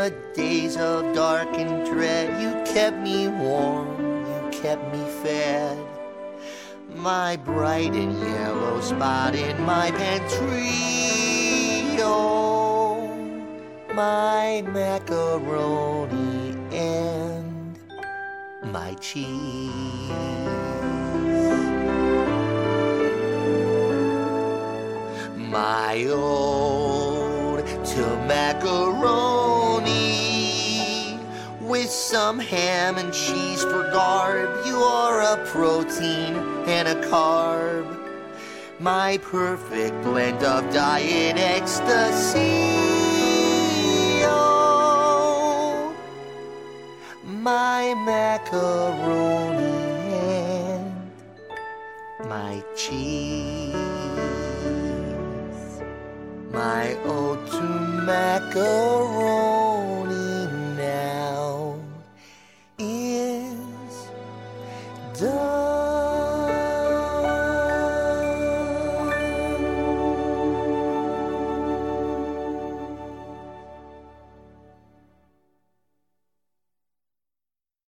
the days of dark and dread, you kept me warm, you kept me fed. My bright and yellow spot in my pantry, oh, my macaroni and my cheese. My ode to macaroni with some ham and cheese for garb. You are a protein and a carb, my perfect blend of diet ecstasy. Oh, my macaroni and my cheese. My ode to macaroni